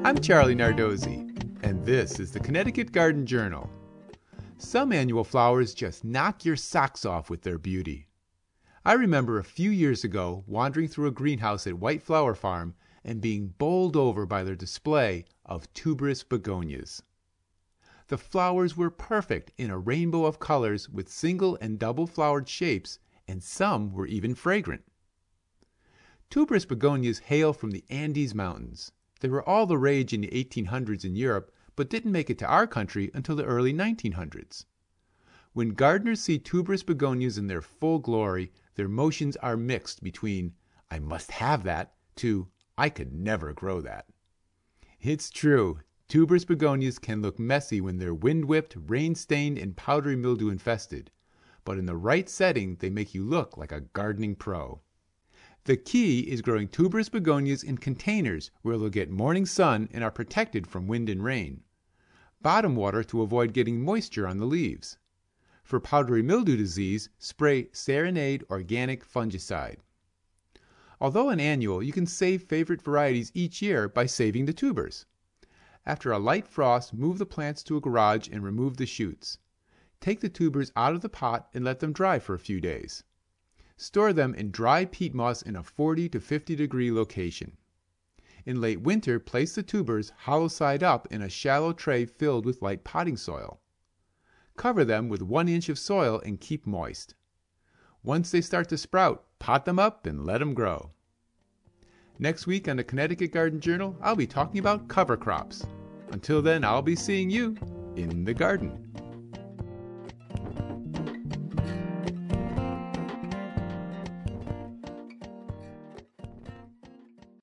I'm Charlie Nardozzi, and this is the Connecticut Garden Journal. Some annual flowers just knock your socks off with their beauty. I remember a few years ago wandering through a greenhouse at White Flower Farm and being bowled over by their display of tuberous begonias. The flowers were perfect in a rainbow of colors with single and double flowered shapes, and some were even fragrant. Tuberous begonias hail from the Andes Mountains. They were all the rage in the 1800s in Europe, but didn't make it to our country until the early 1900s. When gardeners see tuberous begonias in their full glory, their emotions are mixed between, "I must have that," to "I could never grow that." It's true, tuberous begonias can look messy when they're wind-whipped, rain-stained, and powdery mildew infested, but in the right setting they make you look like a gardening pro. The key is growing tuberous begonias in containers where they'll get morning sun and are protected from wind and rain. Bottom water to avoid getting moisture on the leaves. For powdery mildew disease, spray Serenade Organic Fungicide. Although an annual, you can save favorite varieties each year by saving the tubers. After a light frost, move the plants to a garage and remove the shoots. Take the tubers out of the pot and let them dry for a few days. Store them in dry peat moss in a 40 to 50 degree location. In late winter, place the tubers hollow side up in a shallow tray filled with light potting soil. Cover them with 1 inch of soil and keep moist. Once they start to sprout, pot them up and let them grow. Next week on the Connecticut Garden Journal, I'll be talking about cover crops. Until then, I'll be seeing you in the garden.